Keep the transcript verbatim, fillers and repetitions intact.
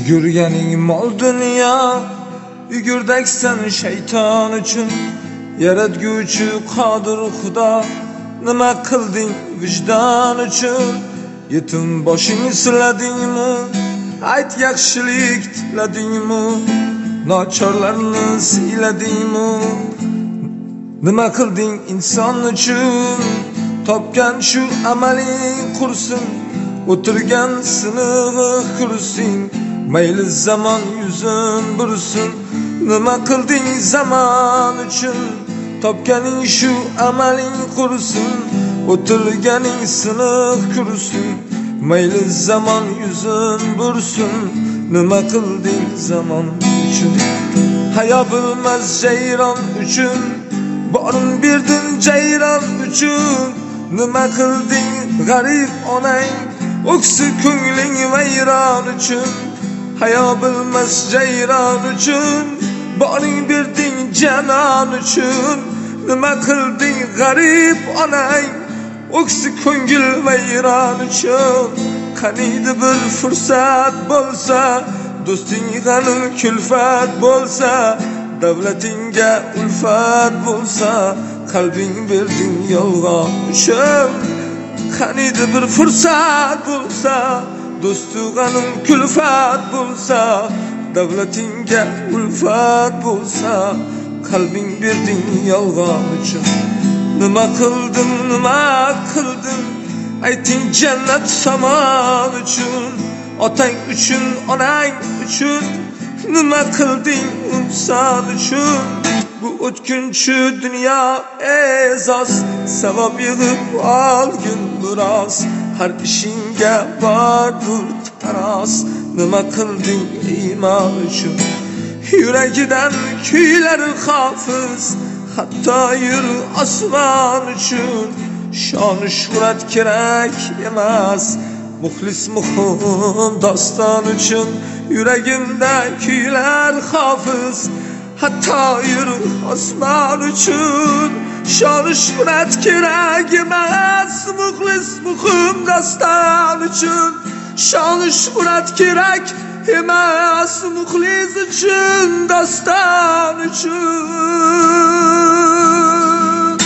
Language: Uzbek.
Yugurganing mol dunyo, yugurdaksan shayton uchun. Yaratguvchi qodir Xudo, nima qilding vijdon uchun? Yetim boshing siladingmi? Ayt, yaxshilik tiladingmi? Nochorlarni siyladingmi? Nima qilding inson uchun? Topgan shu amaling qursin, o'tirgan sinig'i kursin. Mayli zaman yuzin bursin. Nima qilding zaman uchun? Topganing shu amaling qursin, o'tirganing siniq kursin. Mayli zaman yuzin bursin. Nima qilding zaman uchun? Hayo bilmas jayron uchun, borin berding jayron uchun. Nima qilding g'arib onang, o'ksi ko'ngling vayron uchun. Hayo bilmas jayron uchun, boring berding janon uchun. Nima qilding g'arib onang, o'ksi ko'ngil vayron uchun. Qaniydi bir fursat bo'lsa, do'sting g'anim kulfat bo'lsa, davlatingga ulfat bo'lsa, qalbing berding yolg'on uchun. Qaniydi bir fursat bo'lsa, do'stu g'anim kulfat bo'lsa, davlatingga ulfat bo'lsa, qalbing berding yolg'on uchun. Nima qildim, nima qildim? Ayting jannat samon uchun. Otang uchun, onang uchun. Nima qilding inson uchun? Bu o'tkinchi dunyo e'zoz, savob yig'ib olgin biroz. Har ishingga bordur taroz. Nima qilding iymon uchun? Yuragidan kuylar hofiz, hatto yur osmon uchun. Shon shuhrat kerak emas, muxlis muhim doston uchun. Yuragimda kuylar hofiz, hatto yur osmon uchun. Shon shuhrat kerak emas, muxlis muhim doston uchun. Shon shuhrat kerak emas, muxlis uchun, doston uchun.